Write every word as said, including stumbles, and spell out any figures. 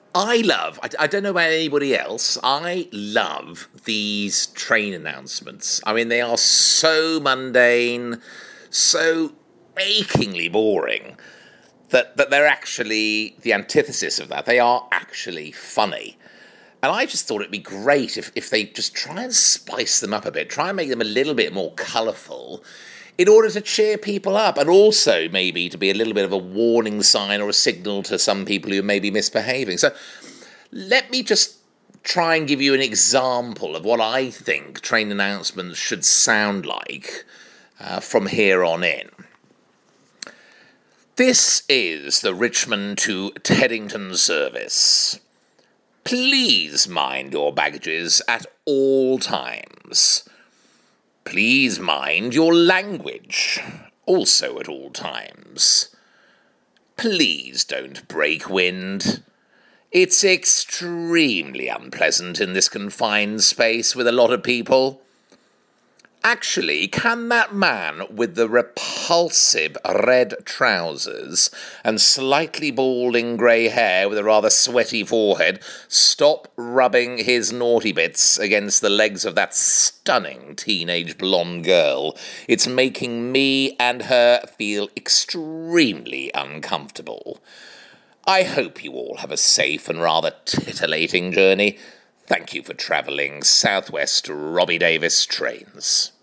I love, I, I don't know about anybody else, I love these train announcements. I mean, they are so mundane, so achingly boring, that, that they're actually the antithesis of that. They are actually funny. And I just thought it'd be great if, if they just try and spice them up a bit, try and make them a little bit more colourful in order to cheer people up, and also maybe to be a little bit of a warning sign or a signal to some people who may be misbehaving. So let me just try and give you an example of what I think train announcements should sound like uh, from here on in. This is the Richmond to Teddington service. Please mind your baggages at all times. Please mind your language, also at all times. Please don't break wind. It's extremely unpleasant in this confined space with a lot of people. Actually, can that man with the repulsive red trousers and slightly balding grey hair with a rather sweaty forehead stop rubbing his naughty bits against the legs of that stunning teenage blonde girl? It's making me and her feel extremely uncomfortable. I hope you all have a safe and rather titillating journey. Thank you for travelling Southwest Robbie Davis trains.